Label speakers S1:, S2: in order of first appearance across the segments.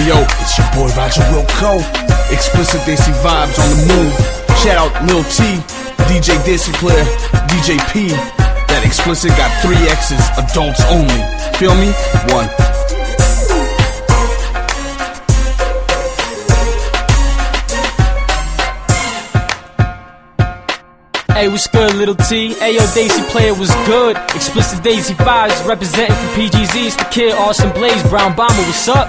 S1: Yo, it's your boy Roger Wilco. Explicit Desi vibes on the move. Shout out Lil T, DJ Desi Player, DJ P. That explicit got 3 X's, adults only. Feel me? 1.
S2: Hey, what's good, Little T? Hey, yo, Desi Player was good. Explicit Daisy Vibes representing for PGZ. It's the kid, Austin Blaze, Brown Bomber. What's up?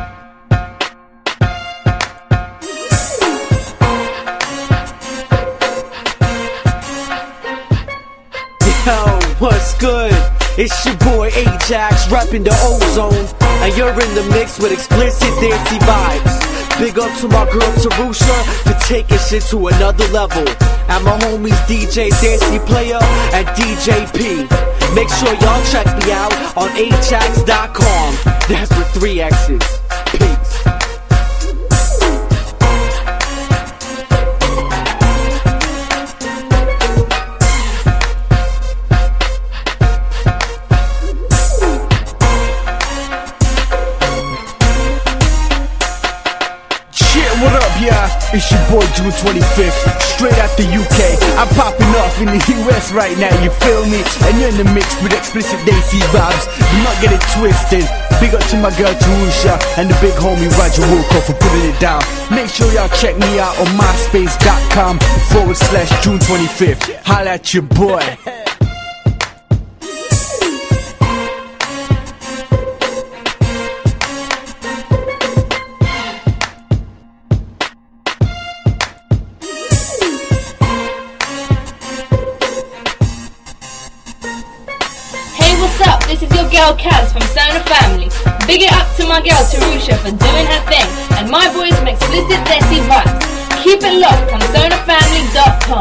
S3: Yo, what's good? It's your boy Ajax, reppin' the Ozone, and you're in the mix with Explicit Desi Vibes. Big up to my girl Tarusha for taking shit to another level. And my homies DJ Desi Player and DJ P. Make sure y'all check me out on ajax.com. That's with 3 X's. Peace.
S1: What up, y'all? It's your boy June 25th, straight out the UK. I'm popping off in the US right now, you feel me? And you're in the mix with Explicit Desi Vibes. Do not get it twisted. Big up to my girl Tarusha and the big homie Roger Wilco for putting it down. Make sure y'all check me out on myspace.com/June 25th. Holla at your boy.
S4: What's up? This is your girl Kaz from Sona Family. Big it up to my girl Tarusha for doing her thing, and my boys from Explicit Desi Vibes. Keep it locked on sonafamily.com.